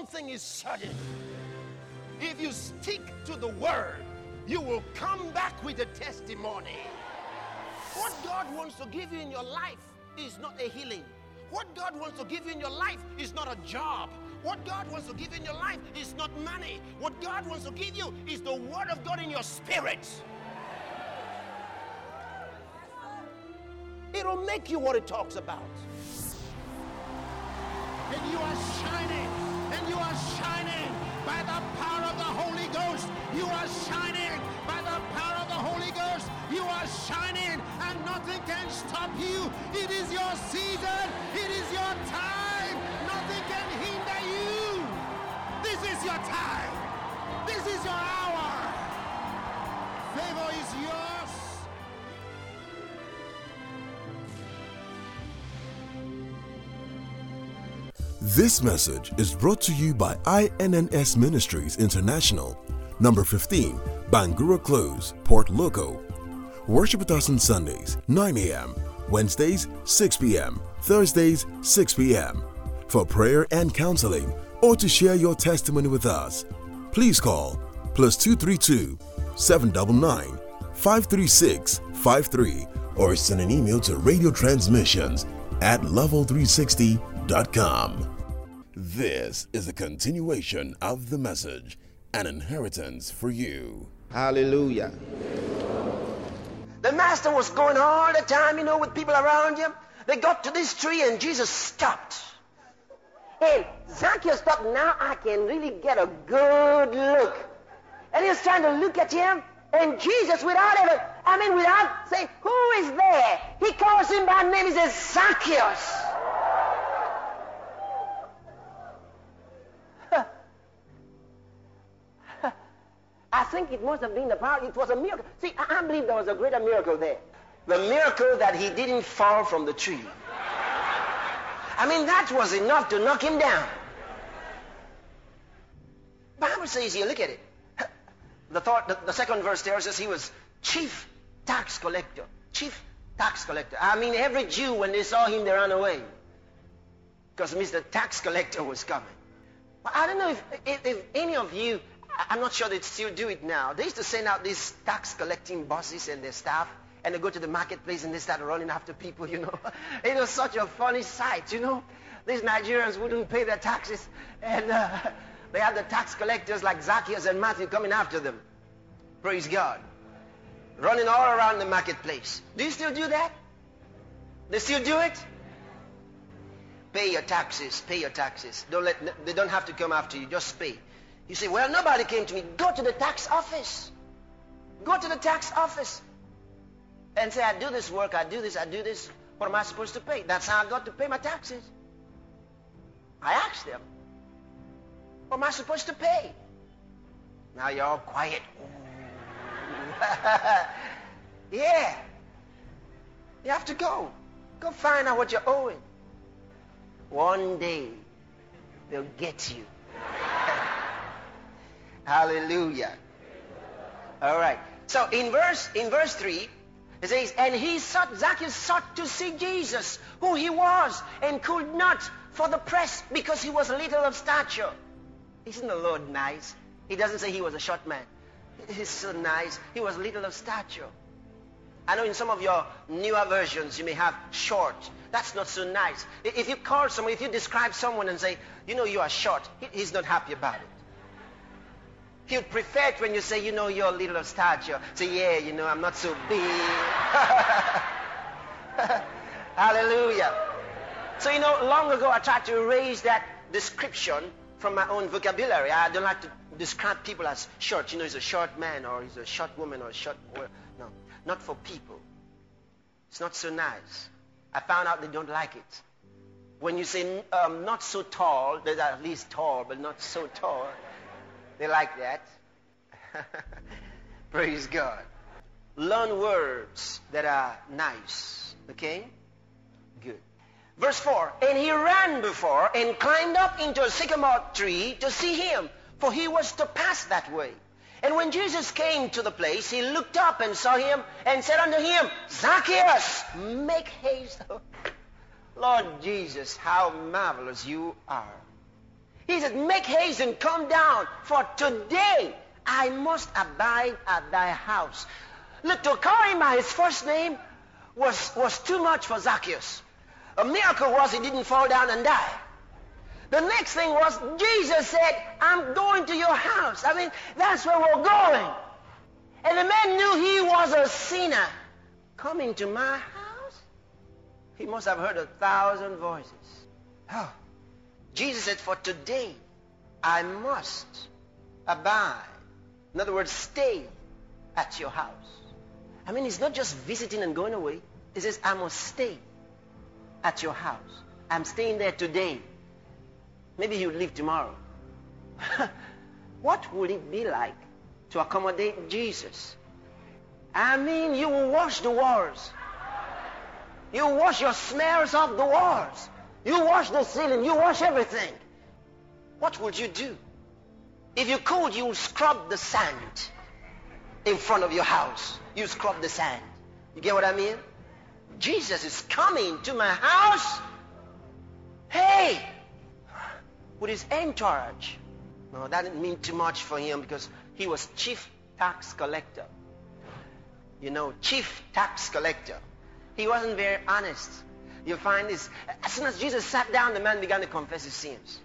one thing is certain. If you stick to the word, you will come back with a testimony. What God wants to give you in your life is not a healing. What God wants to give you in your life is not a job. What God wants to give you in your life is not money. What God wants to give you is the word of God in your spirit. It'll make you what it talks about. And you are shining. And you are shining by the power of the Holy Ghost. You are shining by the power of the Holy Ghost. You are shining and nothing can stop you. It is your season. It is your time. Nothing can hinder you. This is your time. This is your hour. Favor is yours. This message is brought to you by INNS Ministries International, number 15, Bangura Close, Port Loco. Worship with us on Sundays, 9 a.m., Wednesdays, 6 p.m., Thursdays, 6 p.m. For prayer and counseling or to share your testimony with us, please call +232 799 536 53 or send an email to radiotransmissions@level360.com. This is a continuation of the message, an inheritance for you. Hallelujah. The master was going all the time, with people around him. They got to this tree and Jesus stopped. And Zacchaeus thought, now I can really get a good look. And he was trying to look at him. And Jesus, without saying, who is there? He calls him by name. He says, Zacchaeus. I think it must have been the power. It was a miracle. See, I believe there was a greater miracle there. The miracle that he didn't fall from the tree. That was enough to knock him down. The Bible says here, look at it. The second verse there says he was chief tax collector. Chief tax collector. Every Jew, when they saw him, they ran away. Because Mr. Tax Collector was coming. But I don't know if any of you, I'm not sure they still do it now. They used to send out these tax collecting bosses and their staff, and they go to the marketplace and they start running after people, It was such a funny sight, These Nigerians wouldn't pay their taxes, and they had the tax collectors like Zacchaeus and Matthew coming after them. Praise God. Running all around the marketplace. Do you still do that? They still do it? Pay your taxes. Pay your taxes. They don't have to come after you. Just pay. You say, well, nobody came to me. Go to the tax office. Go to the tax office. And say, I do this work, I do this. What am I supposed to pay? That's how I got to pay my taxes. I asked them, what am I supposed to pay? Now you're all quiet. Yeah. You have to go. Go find out what you're owing. One day, they'll get you. Hallelujah. All right. So in verse 3, it says, and Zacchaeus sought to see Jesus, who he was, and could not for the press, because he was little of stature. Isn't the Lord nice? He doesn't say he was a short man. He's so nice. He was little of stature. I know in some of your newer versions you may have short. That's not so nice. If you call someone, if you describe someone and say, you are short, he's not happy about it. He would prefer it when you say, you're little of stature. Say, yeah, I'm not so big. Hallelujah. So, long ago I tried to erase that description from my own vocabulary. I don't like to describe people as short. He's a short man or he's a short woman or a short... No, not for people. It's not so nice. I found out they don't like it. When you say not so tall, they're at least tall, but not so tall. They like that. Praise God. Learn words that are nice. Okay? Good. Verse 4, and he ran before and climbed up into a sycamore tree to see him, for he was to pass that way. And when Jesus came to the place, he looked up and saw him and said unto him, Zacchaeus, make haste. Lord Jesus, how marvelous you are. He said, make haste and come down, for today I must abide at thy house. Look, to call him by his first name was too much for Zacchaeus. A miracle was he didn't fall down and die. The next thing was Jesus said, I'm going to your house. I mean, that's where we're going. And the man knew he was a sinner. Coming to my house? He must have heard 1,000 voices. Oh. Jesus said, for today I must abide. In other words, stay at your house. I mean, it's not just visiting and going away. He says, I must stay at your house. I'm staying there today. Maybe you leave tomorrow. What would it be like to accommodate Jesus? I mean, you will wash the walls. You wash your smears off the walls. You wash the ceiling. You wash everything. What would you do? If you could, you would scrub the sand in front of your house. You scrub the sand. You get what I mean? Jesus is coming to my house. Hey! With his entourage. No, that didn't mean too much for him because he was chief tax collector. You know, chief tax collector. He wasn't very honest. You find this, as soon as Jesus sat down, the man began to confess his sins.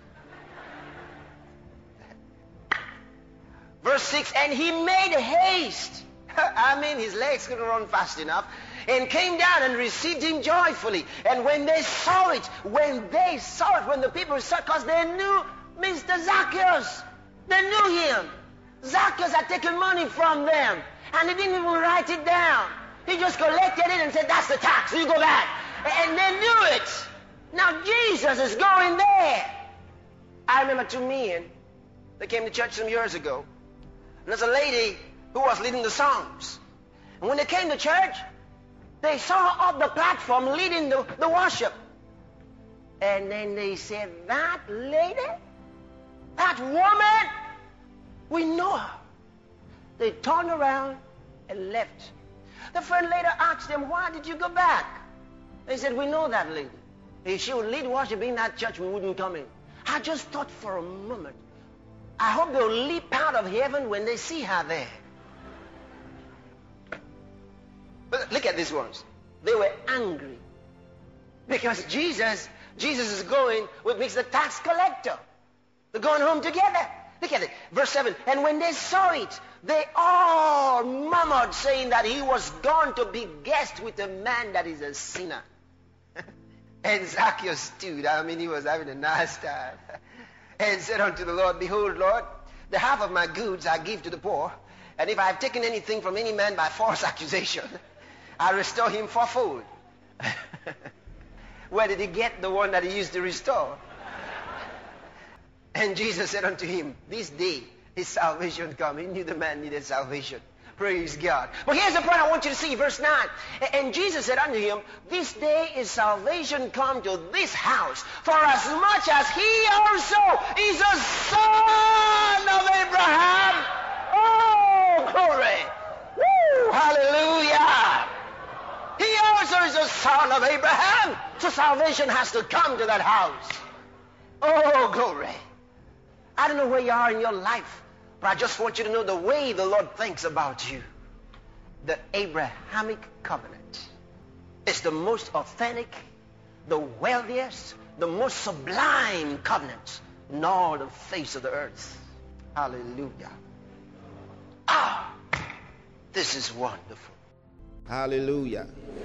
Verse 6, and he made haste. I mean, his legs couldn't run fast enough. And came down and received him joyfully. And when they saw it, when the people saw it, because they knew Mr. Zacchaeus. They knew him. Zacchaeus had taken money from them. And he didn't even write it down. He just collected it and said, that's the tax, you go back. And they knew it. Now Jesus is going there. I remember two men that came to church some years ago. And there's a lady who was leading the songs. And when they came to church, they saw up the platform leading the worship. And then they said, that lady, that woman, we know her. They turned around and left. The friend later asked them, why did you go back? They said, we know that lady. If she would lead worship in that church, we wouldn't come in. I just thought for a moment, I hope they'll leap out of heaven when they see her there. But look at these ones. They were angry because Jesus is going with Mr. Tax Collector. They're going home together. Look at it. Verse 7. And when they saw it, they all murmured, saying that he was gone to be guest with a man that is a sinner. And Zacchaeus stood. I mean, he was having a nice time. And said unto the Lord, behold, Lord, the half of my goods I give to the poor. And if I have taken anything from any man by false accusation, I restore him fourfold. Where did he get the one that he used to restore? And Jesus said unto him, this day his salvation come. He knew the man needed salvation. Praise God. But here's the point I want you to see, verse 9. And Jesus said unto him, this day is salvation come to this house, for as much as he also is a son of Abraham. Oh, glory. Woo, hallelujah. He also is a son of Abraham. So salvation has to come to that house. Oh, glory. I don't know where you are in your life, but I just want you to know the way the Lord thinks about you. The Abrahamic covenant is the most authentic, the wealthiest, the most sublime covenant in all the face of the earth. Hallelujah. Ah, this is wonderful. Hallelujah.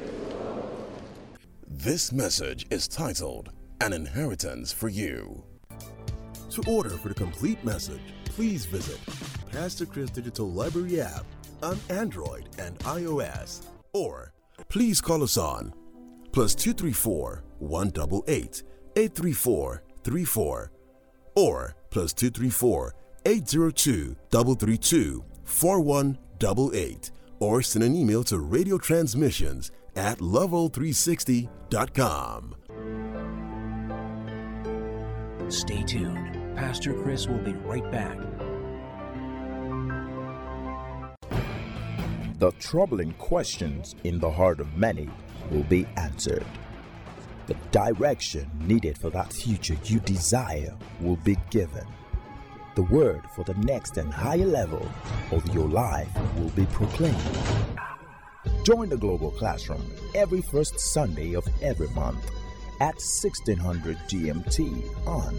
This message is titled, An Inheritance for You. To order for the complete message, please visit Pastor Chris Digital Library app on Android and iOS, or please call us on +234 188 834 34 or +234 802 332 4188, or send an email to radiotransmissions@level360.com. Stay tuned. Pastor Chris will be right back. The troubling questions in the heart of many will be answered. The direction needed for that future you desire will be given. The word for the next and higher level of your life will be proclaimed. Join the Global Classroom every first Sunday of every month at 1600 GMT on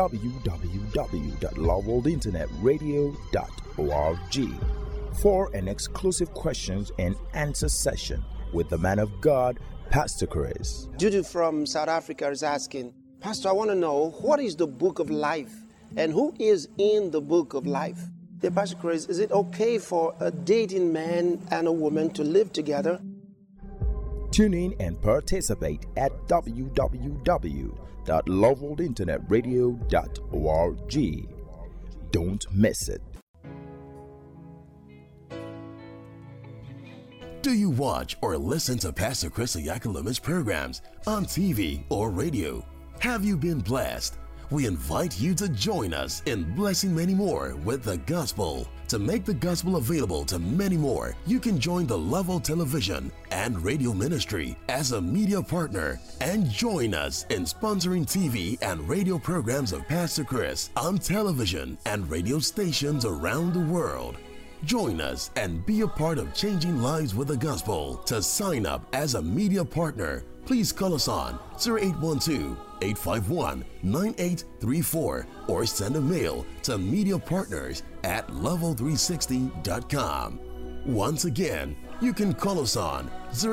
www.loveworldinternetradio.org for an exclusive questions and answer session with the man of God, Pastor Chris. Judy from South Africa is asking, Pastor, I want to know, what is the book of life and who is in the book of life? Dear Pastor Chris, is it okay for a dating man and a woman to live together? Tune in and participate at www.loveworldinternetradio.org. Don't miss it. Do you watch or listen to Pastor Chris Oyakulume's programs on TV or radio? Have you been blessed? We invite you to join us in blessing many more with the gospel. To make the gospel available to many more, you can join the Level Television and Radio Ministry as a media partner and join us in sponsoring TV and radio programs of Pastor Chris on television and radio stations around the world. Join us and be a part of changing lives with the gospel. To sign up as a media partner, please call us on 0812-851-9834 or send a mail to mediapartners@level360.com. Once again, you can call us on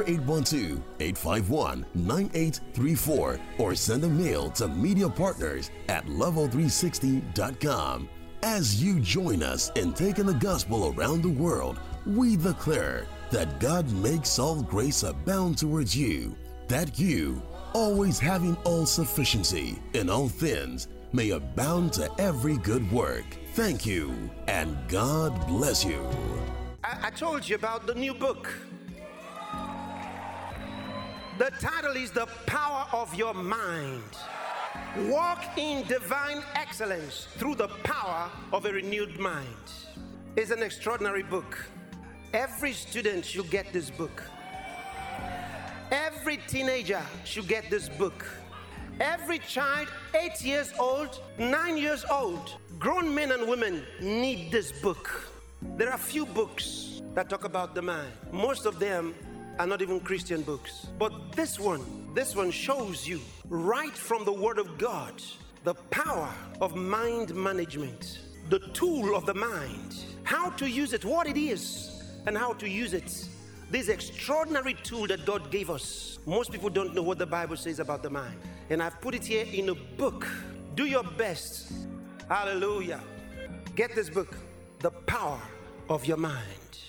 0812-851-9834 or send a mail to mediapartners@level360.com. As you join us in taking the gospel around the world, we declare that God makes all grace abound towards you, that you, always having all sufficiency in all things, may abound to every good work. Thank you, and God bless you. I told you about the new book. The title is The Power of Your Mind. Walk in divine excellence through the power of a renewed mind. It's an extraordinary book. Every student should get this book. Every teenager should get this book. Every child, 8 years old, 9 years old, grown men and women need this book. There are few books that talk about the mind. Most of them are not even Christian books. But this one shows you right from the Word of God the power of mind management, the tool of the mind, how to use it, what it is, and how to use it. This extraordinary tool that God gave us. Most people don't know what the Bible says about the mind. And I've put it here in a book. Do your best. Hallelujah. Get this book, The Power of Your Mind.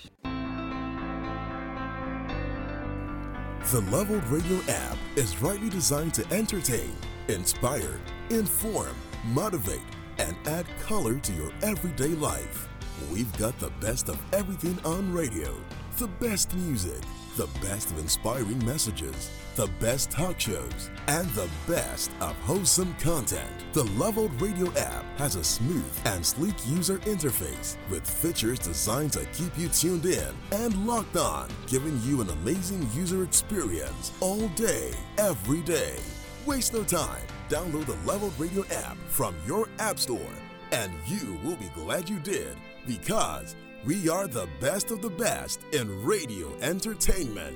The Leveled Radio app is rightly designed to entertain, inspire, inform, motivate, and add color to your everyday life. We've got the best of everything on radio. The best music, the best of inspiring messages, the best talk shows, and the best of wholesome content. The Leveled Radio app has a smooth and sleek user interface with features designed to keep you tuned in and locked on, giving you an amazing user experience all day, every day. Waste no time. Download the Leveled Radio app from your app store, and you will be glad you did, because we are the best of the best in radio entertainment.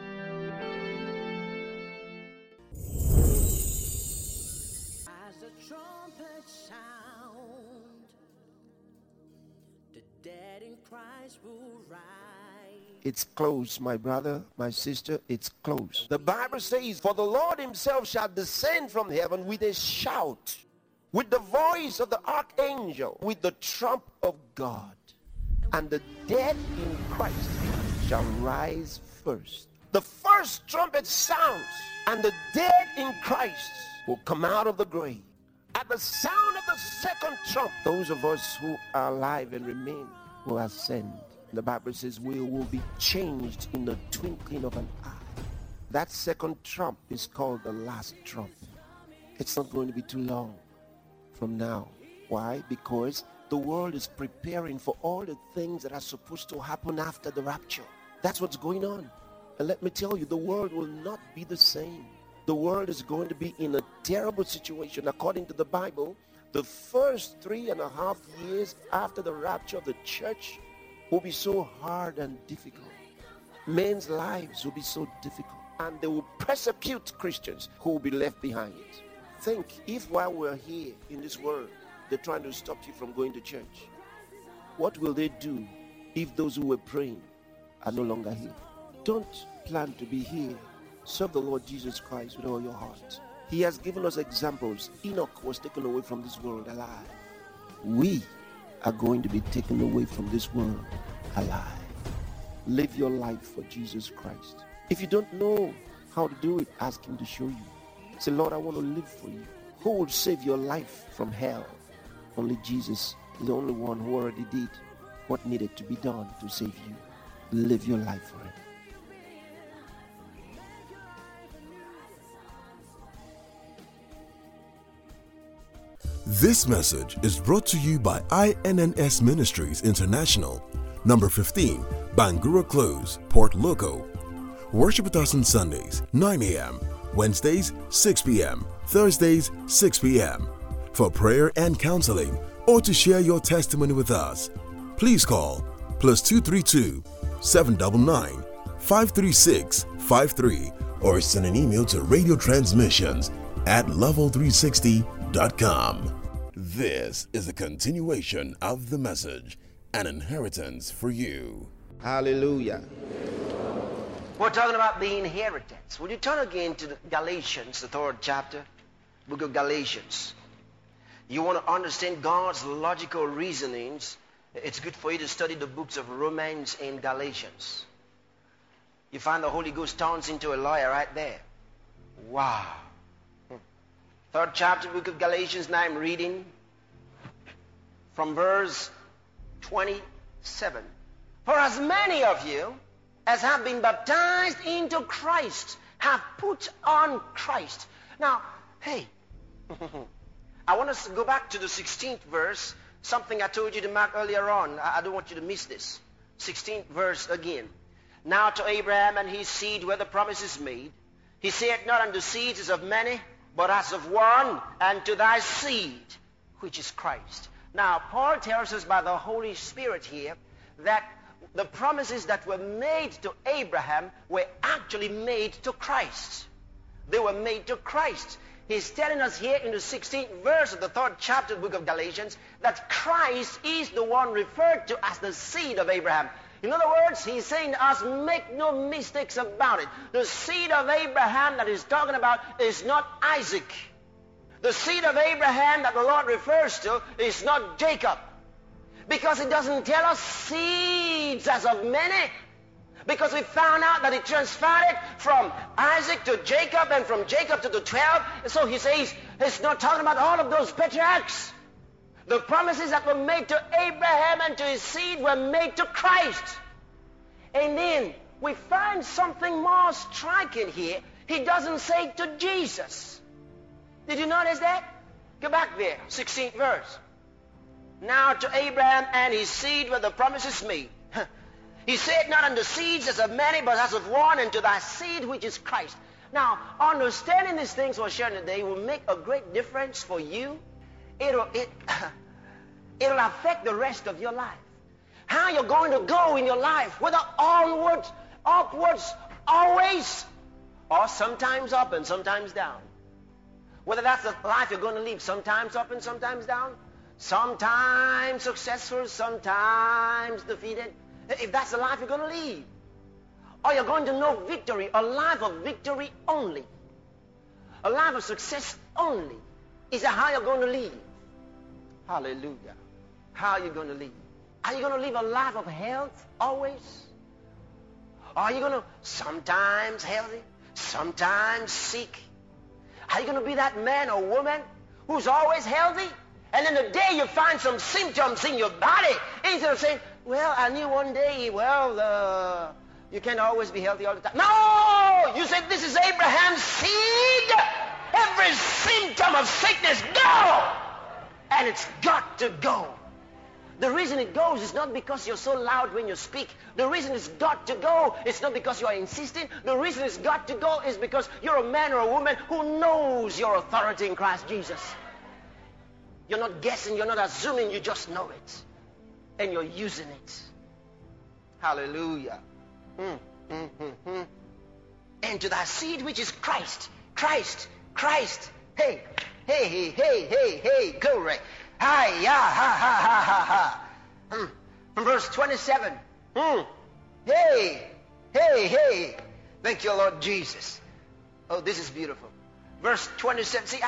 As the trumpet sound, the dead in Christ will rise. It's close, my brother, my sister, it's close. The Bible says, for the Lord himself shall descend from heaven with a shout, with the voice of the archangel, with the trump of God. And the dead in Christ shall rise first. The first trumpet sounds, and the dead in Christ will come out of the grave. At the sound of the second trump, those of us who are alive and remain will ascend. The Bible says we will be changed in the twinkling of an eye. That second trump is called the last trump. It's not going to be too long from now. Why? Because the world is preparing for all the things that are supposed to happen after the rapture. That's what's going on. And let me tell you, the world will not be the same. The world is going to be in a terrible situation. According to the Bible, the first 3.5 years after the rapture of the church will be so hard and difficult. Men's lives will be so difficult, and they will persecute Christians who will be left behind. Think, if while we're here in this world, they're trying to stop you from going to church, what will they do if those who were praying are no longer here? Don't plan to be here. Serve the Lord Jesus Christ with all your heart. He has given us examples. Enoch was taken away from this world alive. We are going to be taken away from this world alive. Live your life for Jesus Christ. If you don't know how to do it, ask him to show you. Say, Lord, I want to live for you. Who will save your life from hell? Only Jesus is the only one who already did what needed to be done to save you. Live your life for him. This message is brought to you by INNS Ministries International, number 15, Bangura Close, Port Loco. Worship with us on Sundays, 9 a.m., Wednesdays, 6 p.m., Thursdays, 6 p.m. For prayer and counseling, or to share your testimony with us, please call +232 799 536 53 or send an email to radiotransmissions@level360.com. This is a continuation of the message, An Inheritance for You. Hallelujah. We're talking about the inheritance. Will you turn again to Galatians, the 3rd chapter, book of Galatians. You want to understand God's logical reasonings, it's good for you to study the books of Romans and Galatians. You find the Holy Ghost turns into a lawyer right there. Wow. 3rd chapter, book of Galatians. Now I'm reading from verse 27. For as many of you as have been baptized into Christ have put on Christ. Now, hey, I want us to go back to the 16th verse, something I told you to mark earlier on. I don't want you to miss this. 16th verse again. Now to Abraham and his seed where the promise is made, he said not unto seeds as of many, but as of one, and to thy seed, which is Christ. Now, Paul tells us by the Holy Spirit here that the promises that were made to Abraham were actually made to Christ. They were made to Christ. He's telling us here in the 16th verse of the 3rd chapter of the book of Galatians that Christ is the one referred to as the seed of Abraham. In other words, he's saying to us, make no mistakes about it. The seed of Abraham that he's talking about is not Isaac. The seed of Abraham that the Lord refers to is not Jacob. Because it doesn't tell us seeds as of many. Because we found out that it transferred it from Isaac to Jacob and from Jacob to the 12. And so he says, it's not talking about all of those patriarchs. The promises that were made to Abraham and to his seed were made to Christ. And then we find something more striking here. He doesn't say to Jesus. Did you notice that? Go back there, 16th verse. Now to Abraham and his seed were the promises made. He said not unto seeds as of many, but as of one, and to thy seed which is Christ. Now, understanding these things we're sharing today will make a great difference for you. It'll affect the rest of your life. How you're going to go in your life, whether onwards, upwards, always, or sometimes up and sometimes down. Whether that's the life you're going to live, sometimes up and sometimes down, sometimes successful, sometimes defeated. If that's the life you're going to live, or you're going to know victory, a life of victory only, a life of success only, is that how you're going to live? Hallelujah. How are you going to live? Are you going to live a life of health always? Or are you going to sometimes healthy, sometimes sick? Are you going to be that man or woman who's always healthy? And then the day you find some symptoms in your body, instead of saying, well, I knew one day, you can't always be healthy all the time. No! You said this is Abraham's seed. Every symptom of sickness, go! And it's got to go. The reason it goes is not because you're so loud when you speak. The reason it's got to go is not because you are insisting. The reason it's got to go is because you're a man or a woman who knows your authority in Christ Jesus. You're not guessing, you're not assuming, you just know it. And you're using it. Hallelujah. And to that seed which is Christ. Christ. Christ. Hey, hey, hey, hey, hey, hey, glory. Hi, ya, ha, ha, ha, ha, ha. From verse 27. Hey, hey, hey. Thank you, Lord Jesus. Oh, this is beautiful. Verse 27. See,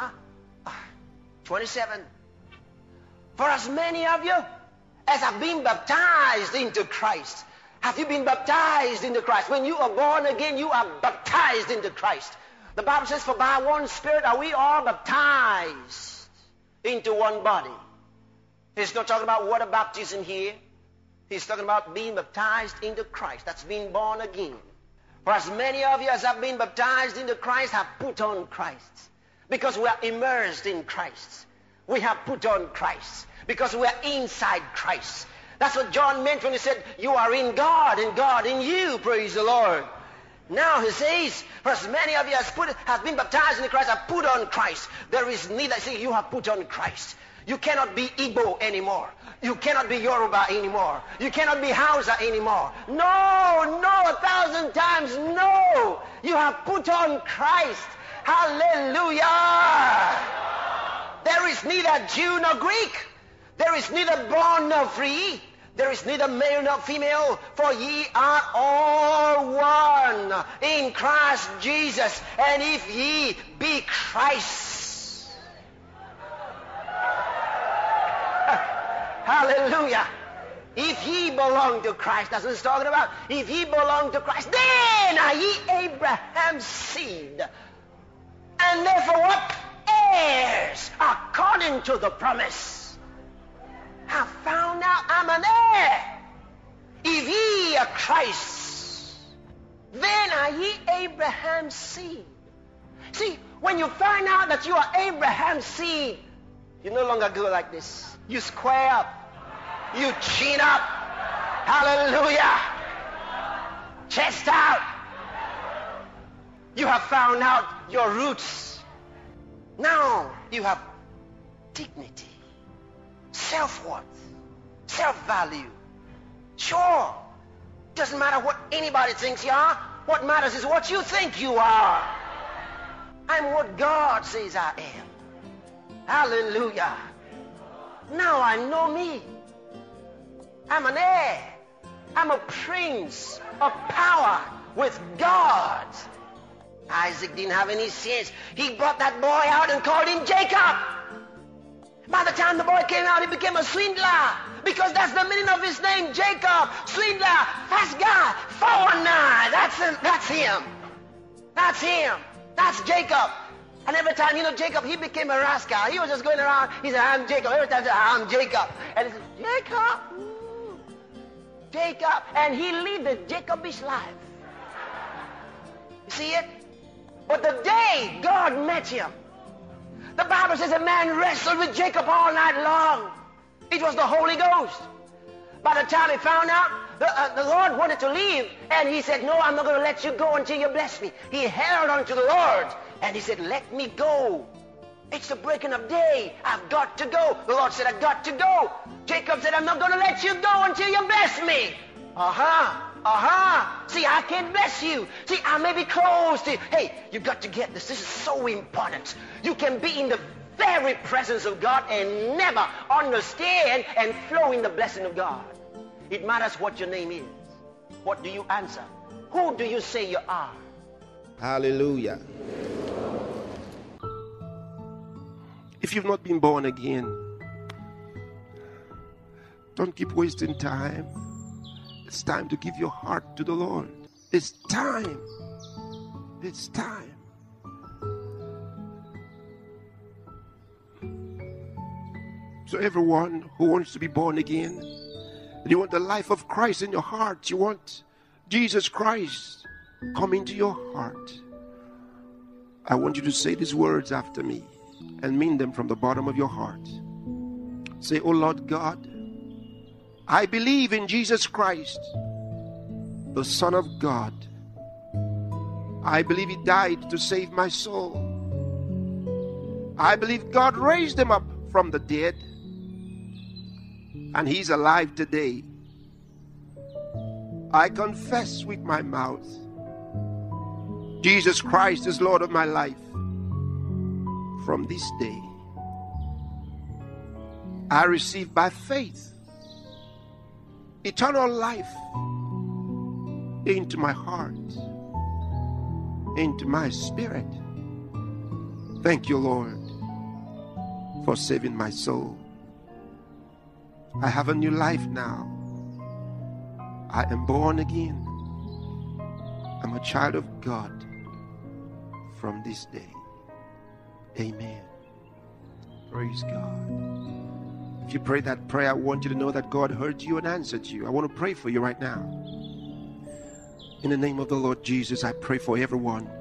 27. For as many of you as have been baptized into Christ. Have you been baptized into Christ? When you are born again, you are baptized into Christ. The Bible says, for by one Spirit are we all baptized into one body. He's not talking about water baptism here. He's talking about being baptized into Christ. That's being born again. For as many of you as have been baptized into Christ have put on Christ. Because we are immersed in Christ. We have put on Christ. Because we are inside Christ. That's what John meant when he said, you are in God and God in you. Praise the Lord. Now he says, for as many of you has been baptized into Christ, have put on Christ. There is neither, see, you have put on Christ. You cannot be Igbo anymore. You cannot be Yoruba anymore. You cannot be Hausa anymore. No, 1,000 times no. You have put on Christ. Hallelujah. There is neither Jew nor Greek. There is neither bond nor free. There is neither male nor female, for ye are all one in Christ Jesus. And if ye be Christ's. Hallelujah. If ye belong to Christ, that's what it's talking about. If ye belong to Christ, then are ye Abraham's seed. And therefore what? Heirs according to the promise. I found out I'm an heir. If ye are Christ's, then are ye Abraham's seed. See, when you find out that you are Abraham's seed, you no longer go like this. You square up. You chin up. Hallelujah. Chest out. You have found out your roots. Now you have dignity. Self-worth, self-value. Sure, doesn't matter what anybody thinks you are. What matters is what you think you are. I'm what God says I am. Hallelujah. Now I know me. I'm an heir. I'm a prince of power with God. Isaac didn't have any sense. He brought that boy out and called him Jacob. By the time the boy came out, he became a swindler. Because that's the meaning of his name, Jacob. Swindler, fast guy, 419. That's him. That's him. That's Jacob. And every time, Jacob, he became a rascal. He was just going around. He said, I'm Jacob. Every time he said, I'm Jacob. And he said, Jacob. Jacob. And he lived a Jacobish life. You see it? But the day God met him, the Bible says a man wrestled with Jacob all night long. It was the Holy Ghost. By the time he found out, the Lord wanted to leave. And he said, no, I'm not going to let you go until you bless me. He held on to the Lord. And he said, let me go. It's the breaking of day. I've got to go. The Lord said, I've got to go. Jacob said, I'm not going to let you go until you bless me. See, I can't bless you. See, I may be close to you. Hey, you got to get this. This is so important. You can be in the very presence of God and never understand and flow in the blessing of God. It matters what your name is. What do you answer? Who do you say you are? Hallelujah. If you've not been born again, don't keep wasting time. It's time to give your heart to the Lord. It's time. It's time. So everyone who wants to be born again, you want the life of Christ in your heart, you want Jesus Christ come into your heart, I want you to say these words after me and mean them from the bottom of your heart. Say, oh Lord God, I believe in Jesus Christ, the Son of God. I believe He died to save my soul. I believe God raised Him up from the dead, and He's alive today. I confess with my mouth, Jesus Christ is Lord of my life. From this day, I receive by faith eternal life into my heart, into my spirit. Thank you, Lord, for saving my soul. I have a new life now. I am born again. I'm a child of God from this day. Amen. Praise God. If you pray that prayer, I want you to know that God heard you and answered you. I want to pray for you right now. In the name of the Lord Jesus, I pray for everyone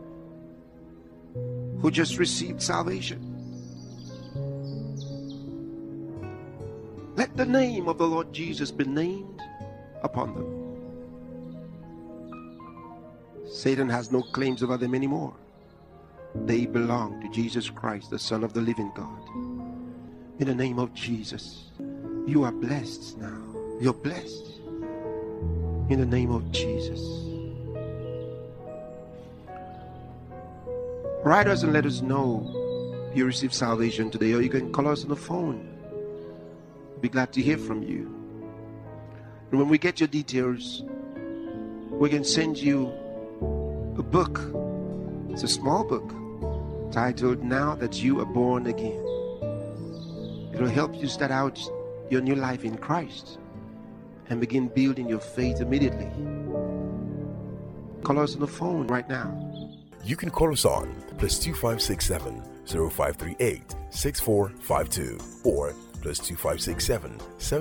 who just received salvation. Let the name of the Lord Jesus be named upon them. Satan has no claims over them anymore. They belong to Jesus Christ, the Son of the living God. In the name of Jesus, you are blessed now. You're blessed. In the name of Jesus. Write us and let us know you received salvation today, or you can call us on the phone. We'll be glad to hear from you. And when we get your details, we can send you a book. It's a small book titled Now That You Are Born Again. It'll help you start out your new life in Christ and begin building your faith immediately. Call us on the phone right now. You can call us on +2567 0538 6452 or +2567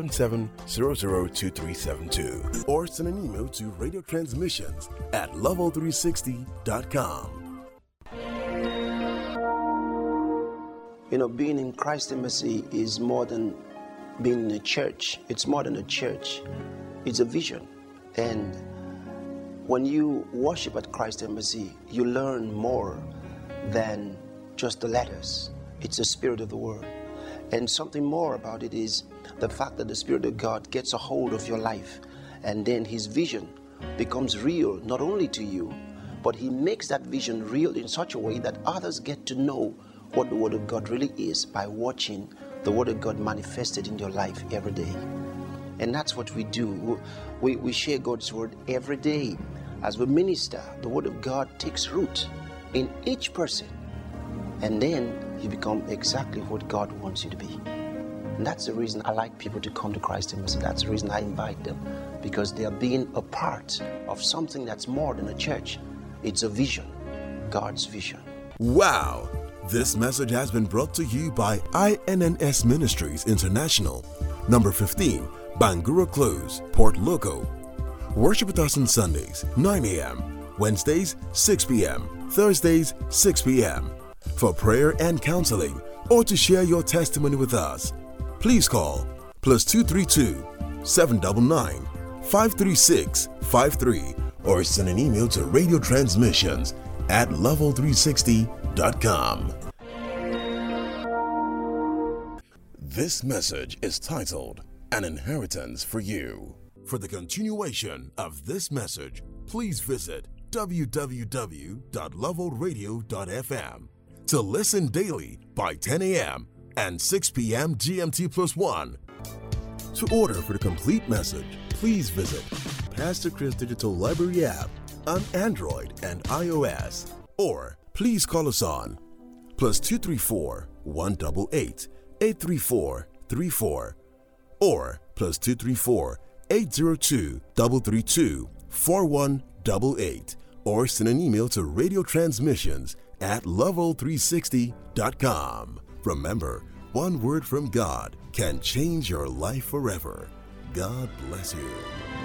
77002372, or send an email to radiotransmissions@level360.com. You know, being in Christ Embassy is more than being in a church. It's more than a church. It's a vision. And when you worship at Christ Embassy, you learn more than just the letters. It's the spirit of the word. And something more about it is the fact that the Spirit of God gets a hold of your life, and then His vision becomes real, not only to you, but He makes that vision real in such a way that others get to know what the Word of God really is by watching the Word of God manifested in your life every day. And that's what we do. We share God's Word every day. As we minister, the Word of God takes root in each person, and then you become exactly what God wants you to be. And that's the reason I like people to come to Christ Embassy. That's the reason I invite them, because they are being a part of something that's more than a church. It's a vision, God's vision. Wow! This message has been brought to you by INNS Ministries International, number 15, Bangura Close, Port Loco. Worship with us on Sundays, 9 a.m., Wednesdays, 6 p.m., Thursdays, 6 p.m. For prayer and counseling, or to share your testimony with us, please call +232 799 536 53, or send an email to radiotransmissions@level360.com. This message is titled An Inheritance for You. For the continuation of this message, please visit www.levelradio.fm to listen daily by 10 a.m. and 6 p.m. GMT+1. To order for the complete message, please visit Pastor Chris Digital Library app on Android and iOS, or please call us on +234 188 834 34, or +234 802 332 4188, or send an email to radiotransmissions@level360.com. Remember, one word from God can change your life forever. God bless you.